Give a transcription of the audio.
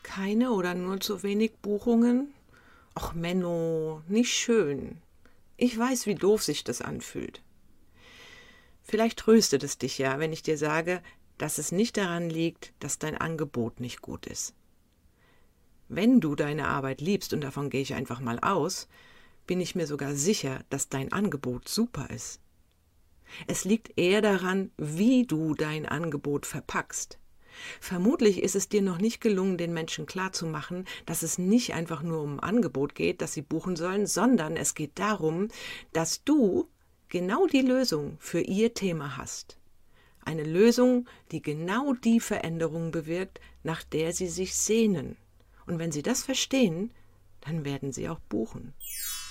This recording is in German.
Keine oder nur zu wenig Buchungen? Och Menno, nicht schön. Ich weiß, wie doof sich das anfühlt. Vielleicht tröstet es dich ja, wenn ich dir sage, dass es nicht daran liegt, dass dein Angebot nicht gut ist. Wenn du deine Arbeit liebst, und davon gehe ich einfach mal aus, bin ich mir sogar sicher, dass dein Angebot super ist. Es liegt eher daran, wie du dein Angebot verpackst. Vermutlich ist es dir noch nicht gelungen, den Menschen klarzumachen, dass es nicht einfach nur um Angebot geht, das sie buchen sollen, sondern es geht darum, dass du genau die Lösung für ihr Thema hast. Eine Lösung, die genau die Veränderung bewirkt, nach der sie sich sehnen. Und wenn sie das verstehen, dann werden sie auch buchen.